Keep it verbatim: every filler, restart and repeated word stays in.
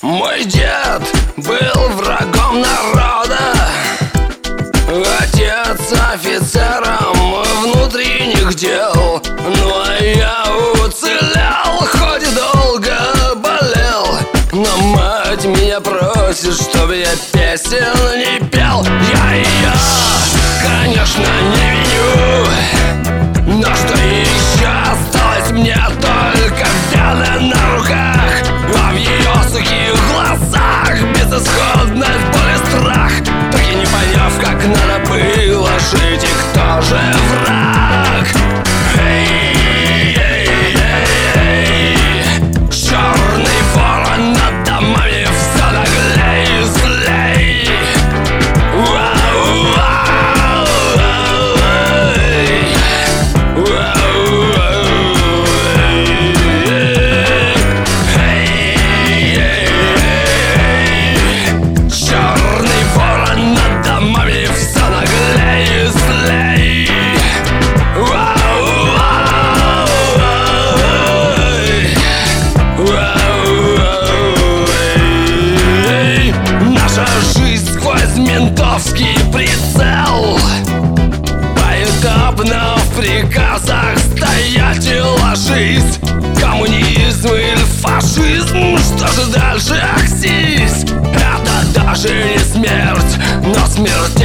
Мой дед был врагом народа, отец офицером внутренних дел. Ну а я уцелел, хоть и долго болел. Но мать меня просит, чтобы я песен не пел. Я ее, конечно, не виню, но что еще осталось мне, только вена на руках, а в ее сухих глазах безысходность, боль и страх. Так и не поняв, как надо было жить и кто же враг. Эй, эй, эй, эй. Черный ворон над домами все наглей и злей. Уау, уау, эй. Уау, уау, эй. Эй, эй, эй. Черный ворон над домами все наглей и злей. Уау, уау, эй. Уау, уау, эй. Наша жизнь сквозь ментовский прицел, поэтапно в приказах стоять и ложись. Коммунизм или фашизм, что же дальше, аксись? Это даже не смерть, но смерть